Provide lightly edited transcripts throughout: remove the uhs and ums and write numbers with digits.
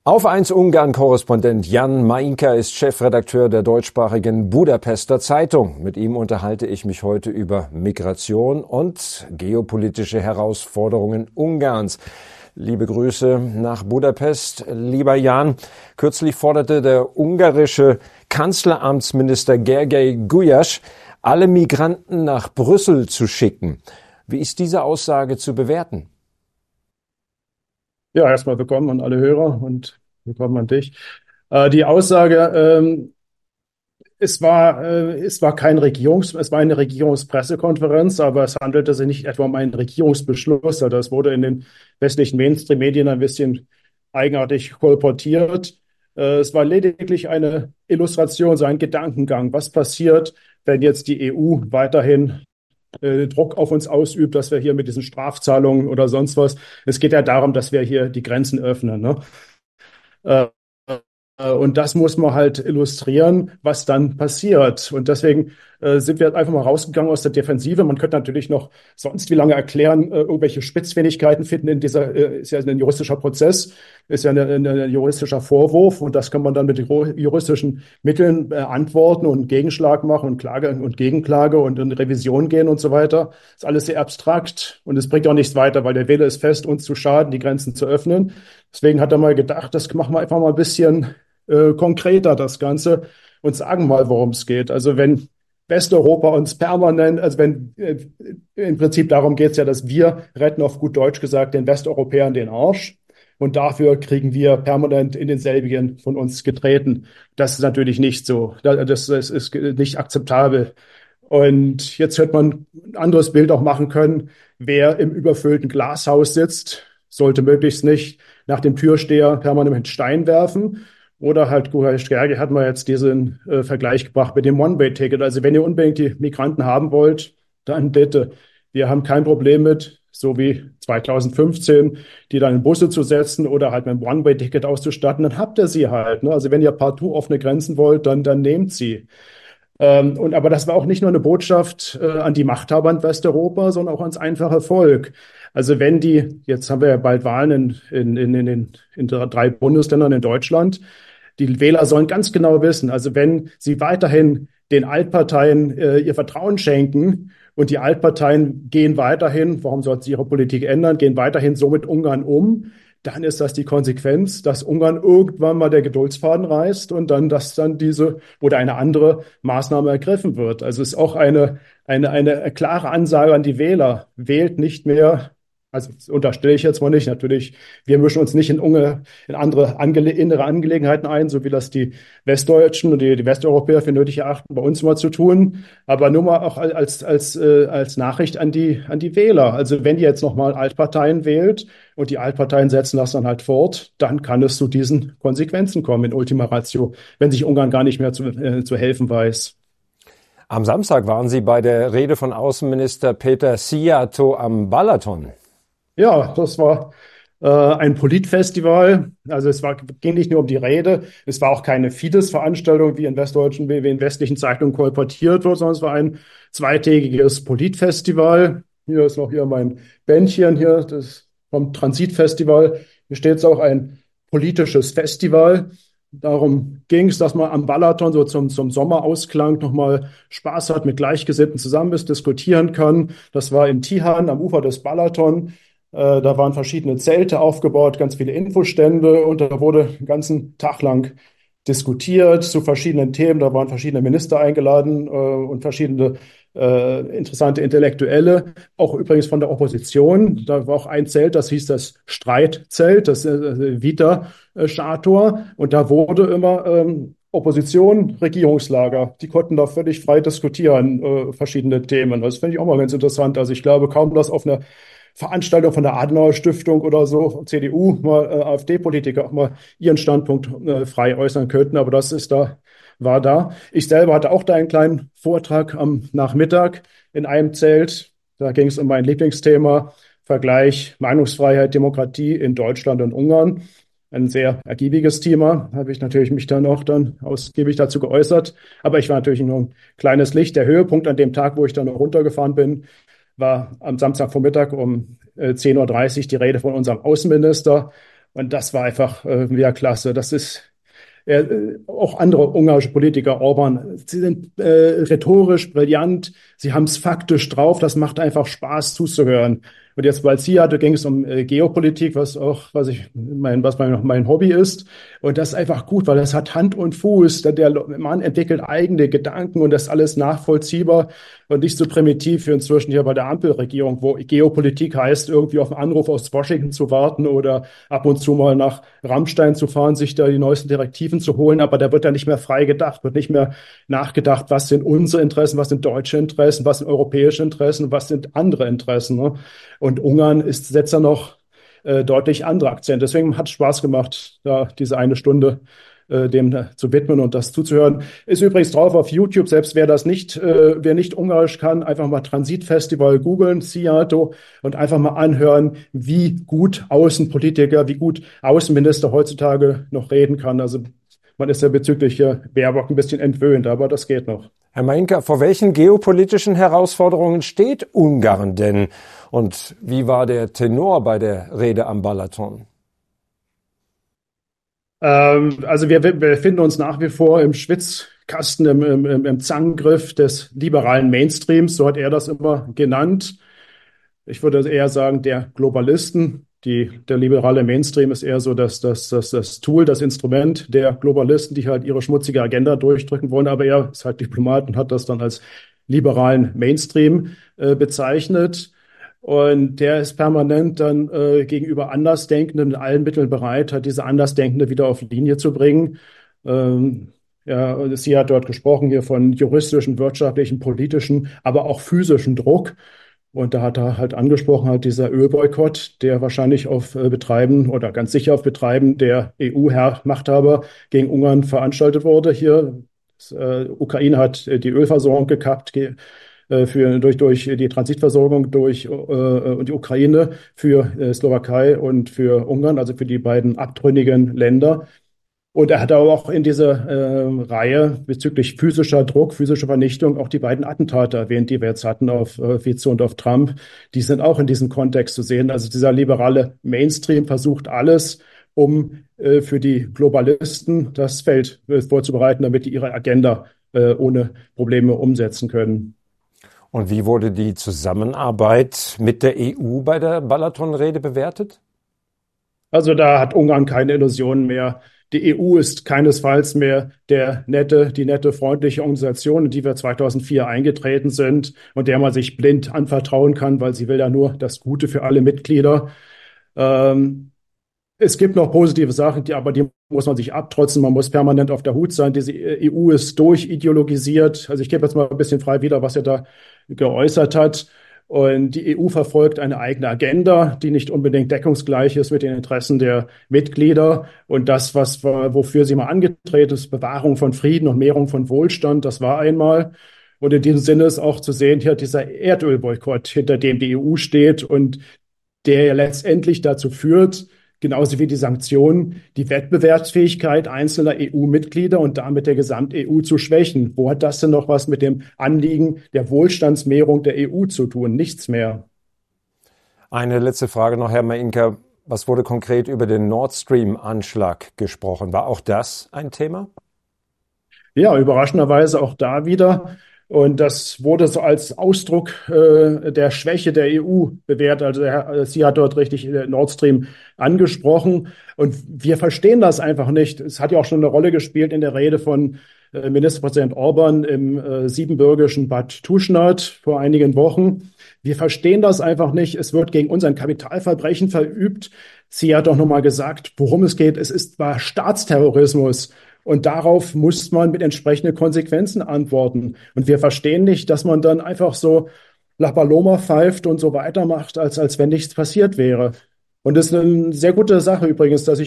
Auf 1 Ungarn-Korrespondent Jan Mainka ist Chefredakteur der deutschsprachigen Budapester Zeitung. Mit ihm unterhalte ich mich heute über Migration und geopolitische Herausforderungen Ungarns. Liebe Grüße nach Budapest. Lieber Jan, kürzlich forderte der ungarische Kanzleramtsminister Gergely Gulyás, alle Migranten nach Brüssel zu schicken. Wie ist diese Aussage zu bewerten? Ja, erstmal willkommen an alle Hörer und willkommen an dich. Die Aussage, es war es war eine Regierungspressekonferenz, aber es handelte sich nicht etwa um einen Regierungsbeschluss. Also das wurde in den westlichen Mainstream-Medien ein bisschen eigenartig kolportiert. Es war lediglich eine Illustration, so ein Gedankengang. Was passiert, wenn jetzt die EU weiterhin Druck auf uns ausübt, dass wir hier mit diesen Strafzahlungen oder sonst was. Es geht ja darum, dass wir hier die Grenzen öffnen, ne? Äh, und das muss man halt illustrieren, was dann passiert. Und deswegen sind wir einfach mal rausgegangen aus der Defensive. Man könnte natürlich noch sonst wie lange erklären, irgendwelche Spitzfindigkeiten finden in dieser, ist ja ein juristischer Prozess, ist ja ein juristischer Vorwurf und das kann man dann mit juristischen Mitteln beantworten und Gegenschlag machen und Klage und Gegenklage und in Revision gehen und so weiter. Ist alles sehr abstrakt und es bringt auch nichts weiter, weil der Wille ist fest, uns zu schaden, die Grenzen zu öffnen. Deswegen hat er mal gedacht, das machen wir einfach mal ein bisschen konkreter, das Ganze, und sagen mal, worum es geht. Also wenn Westeuropa uns permanent, also wenn im Prinzip darum geht es ja, dass wir retten, auf gut Deutsch gesagt, den Westeuropäern den Arsch. Und dafür kriegen wir permanent in denselbigen von uns getreten. Das ist natürlich nicht so. Das ist nicht akzeptabel. Und jetzt hätte man ein anderes Bild auch machen können. Wer im überfüllten Glashaus sitzt, sollte möglichst nicht nach dem Türsteher permanent mit Stein werfen. Oder halt, Gerge hat mal jetzt diesen Vergleich gebracht mit dem One-Way-Ticket. Also wenn ihr unbedingt die Migranten haben wollt, dann bitte. Wir haben kein Problem mit, so wie 2015, die dann in Busse zu setzen oder halt mit einem One-Way-Ticket auszustatten, dann habt ihr sie halt. Ne? Also wenn ihr partout offene Grenzen wollt, dann nehmt sie. Aber das war auch nicht nur eine Botschaft an die Machthaber in Westeuropa, sondern auch ans einfache Volk. Also wenn jetzt haben wir ja bald Wahlen in 3 Bundesländern in Deutschland, die Wähler sollen ganz genau wissen, also wenn sie weiterhin den Altparteien ihr Vertrauen schenken und die Altparteien gehen weiterhin, warum sollten sie ihre Politik ändern, gehen weiterhin so mit Ungarn um, dann ist das die Konsequenz, dass Ungarn irgendwann mal der Geduldsfaden reißt und dann, dass dann diese oder eine andere Maßnahme ergriffen wird. Also es ist auch eine klare Ansage an die Wähler. Wählt nicht mehr, also das unterstelle ich jetzt mal nicht, natürlich, wir mischen uns nicht in andere innere Angelegenheiten ein, so wie das die Westdeutschen und die Westeuropäer für nötig erachten, bei uns mal zu tun, aber nur mal auch als Nachricht an die Wähler. Also wenn ihr jetzt nochmal Altparteien wählt und die Altparteien setzen das dann halt fort, dann kann es zu diesen Konsequenzen kommen in Ultima Ratio, wenn sich Ungarn gar nicht mehr zu helfen weiß. Am Samstag waren Sie bei der Rede von Außenminister Péter Szijjártó am Balaton. Ja, das war ein Politfestival. Also ging nicht nur um die Rede, es war auch keine Fidesz-Veranstaltung, wie in wie in westlichen Zeitungen kolportiert wird, sondern es war ein zweitägiges Politfestival. Hier ist noch hier mein Bändchen hier, das vom Transitfestival. Hier steht es auch ein politisches Festival. Darum ging es, dass man am Balaton so zum Sommerausklang nochmal Spaß hat, mit Gleichgesinnten zusammen ist, diskutieren kann. Das war in Tihan am Ufer des Balaton. Da waren verschiedene Zelte aufgebaut, ganz viele Infostände und da wurde den ganzen Tag lang diskutiert zu verschiedenen Themen. Da waren verschiedene Minister eingeladen und verschiedene interessante Intellektuelle, auch übrigens von der Opposition. Da war auch ein Zelt, das hieß das Streitzelt, das Vita Chator. Und da wurde immer Opposition, Regierungslager, die konnten da völlig frei diskutieren, verschiedene Themen. Das finde ich auch mal ganz interessant. Also ich glaube kaum, dass auf einer Veranstaltung von der Adenauer Stiftung oder so, CDU, mal AfD-Politiker auch mal ihren Standpunkt frei äußern könnten, aber war da. Ich selber hatte auch da einen kleinen Vortrag am Nachmittag in einem Zelt. Da ging es um mein Lieblingsthema, Vergleich Meinungsfreiheit, Demokratie in Deutschland und Ungarn. Ein sehr ergiebiges Thema, habe ich natürlich mich dann ausgiebig dazu geäußert. Aber ich war natürlich nur ein kleines Licht. Der Höhepunkt an dem Tag, wo ich dann noch runtergefahren bin, war am Samstagvormittag um 10:30 Uhr die Rede von unserem Außenminister. Und das war einfach ja klasse. Das ist auch andere ungarische Politiker, Orban, sie sind rhetorisch brillant, sie haben es faktisch drauf, das macht einfach Spaß zuzuhören. Und jetzt, weil sie hatte, ging es um Geopolitik, was mein Hobby ist. Und das ist einfach gut, weil das hat Hand und Fuß. Der Mann entwickelt eigene Gedanken und das ist alles nachvollziehbar und nicht so primitiv wie inzwischen hier bei der Ampelregierung, wo Geopolitik heißt, irgendwie auf einen Anruf aus Washington zu warten oder ab und zu mal nach Rammstein zu fahren, sich da die neuesten Direktiven zu holen. Aber da wird dann nicht mehr frei gedacht, wird nicht mehr nachgedacht, was sind unsere Interessen, was sind deutsche Interessen, was sind europäische Interessen, was sind andere Interessen. Ne? Und Ungarn setzt da noch deutlich andere Akzente. Deswegen hat es Spaß gemacht, da diese eine Stunde dem zu widmen und das zuzuhören. Ist übrigens drauf auf YouTube, selbst wer nicht Ungarisch kann, einfach mal Transitfestival googeln, Szijjártó, und einfach mal anhören, wie gut Außenpolitiker, wie gut Außenminister heutzutage noch reden kann. Also man ist ja bezüglich Baerbock ein bisschen entwöhnt, aber das geht noch. Herr Mainka, vor welchen geopolitischen Herausforderungen steht Ungarn denn? Und wie war der Tenor bei der Rede am Balaton? Also wir befinden uns nach wie vor im Schwitzkasten, im Zangengriff des liberalen Mainstreams, so hat er das immer genannt. Ich würde eher sagen, der Globalisten. Der liberale Mainstream ist eher so das Tool, das Instrument der Globalisten, die halt ihre schmutzige Agenda durchdrücken wollen. Aber er ist halt Diplomat und hat das dann als liberalen Mainstream bezeichnet. Und der ist permanent dann gegenüber Andersdenkenden mit allen Mitteln bereit, hat diese Andersdenkende wieder auf Linie zu bringen. Ja, sie hat dort gesprochen hier von juristischen, wirtschaftlichen, politischen, aber auch physischen Druck. Und da hat er halt angesprochen, halt dieser Ölboykott, der wahrscheinlich auf Betreiben oder ganz sicher auf Betreiben der EU-Machthaber gegen Ungarn veranstaltet wurde. Hier, Ukraine hat die Ölversorgung gekappt durch die Transitversorgung durch die Ukraine für Slowakei und für Ungarn, also für die beiden abtrünnigen Länder. Und er hat aber auch in dieser Reihe bezüglich physischer Druck, physischer Vernichtung auch die beiden Attentate erwähnt, die wir jetzt hatten auf Fico und auf Trump. Die sind auch in diesem Kontext zu sehen. Also dieser liberale Mainstream versucht alles, um für die Globalisten das Feld vorzubereiten, damit die ihre Agenda ohne Probleme umsetzen können. Und wie wurde die Zusammenarbeit mit der EU bei der Balaton-Rede bewertet? Also da hat Ungarn keine Illusionen mehr. Die EU ist keinesfalls mehr die nette, freundliche Organisation, in die wir 2004 eingetreten sind und der man sich blind anvertrauen kann, weil sie will ja nur das Gute für alle Mitglieder. Es gibt noch positive Sachen, aber die muss man sich abtrotzen. Man muss permanent auf der Hut sein. Diese EU ist durchideologisiert. Also ich gebe jetzt mal ein bisschen frei wieder, was er da geäußert hat. Und die EU verfolgt eine eigene Agenda, die nicht unbedingt deckungsgleich ist mit den Interessen der Mitglieder. Und das, wofür sie mal angetreten ist, Bewahrung von Frieden und Mehrung von Wohlstand, das war einmal. Und in diesem Sinne ist auch zu sehen, hier dieser Erdölboykott, hinter dem die EU steht und der ja letztendlich dazu führt, genauso wie die Sanktionen, die Wettbewerbsfähigkeit einzelner EU-Mitglieder und damit der Gesamt-EU zu schwächen. Wo hat das denn noch was mit dem Anliegen der Wohlstandsmehrung der EU zu tun? Nichts mehr. Eine letzte Frage noch, Herr Mainka. Was wurde konkret über den Nord Stream-Anschlag gesprochen? War auch das ein Thema? Ja, überraschenderweise auch da wieder. Und das wurde so als Ausdruck der Schwäche der EU bewertet. Also sie hat dort richtig Nord Stream angesprochen. Und wir verstehen das einfach nicht. Es hat ja auch schon eine Rolle gespielt in der Rede von Ministerpräsident Orban im siebenbürgischen Bad Tuschnad vor einigen Wochen. Wir verstehen das einfach nicht. Es wird gegen uns ein Kapitalverbrechen verübt. Sie hat doch nochmal gesagt, worum es geht. War Staatsterrorismus. Und darauf muss man mit entsprechenden Konsequenzen antworten. Und wir verstehen nicht, dass man dann einfach so La Paloma pfeift und so weitermacht, als wenn nichts passiert wäre. Und das ist eine sehr gute Sache übrigens, dass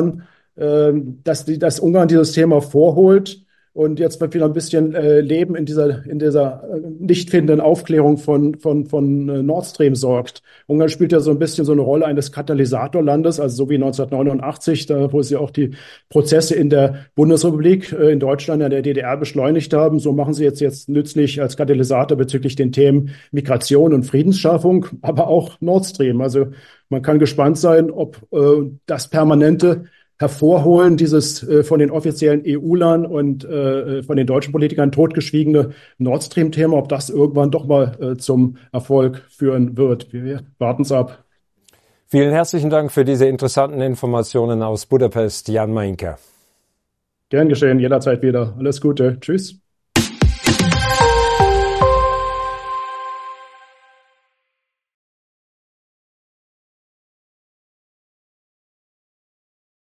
Ungarn dieses Thema vorholt und jetzt wieder ein bisschen Leben in dieser nicht findenden Aufklärung von Nord Stream sorgt. Ungarn spielt ja so ein bisschen so eine Rolle eines Katalysatorlandes, also so wie 1989, wo sie auch die Prozesse in der Bundesrepublik, in Deutschland, in der DDR beschleunigt haben. So machen sie jetzt nützlich als Katalysator bezüglich den Themen Migration und Friedensschaffung, aber auch Nord Stream. Also Man kann gespannt sein, ob das permanente Hervorholen dieses von den offiziellen EU-Lern und von den deutschen Politikern totgeschwiegene Nord Stream-Thema, ob das irgendwann doch mal zum Erfolg führen wird. Wir warten es ab. Vielen herzlichen Dank für diese interessanten Informationen aus Budapest, Jan Mainka. Gern geschehen, jederzeit wieder. Alles Gute. Tschüss.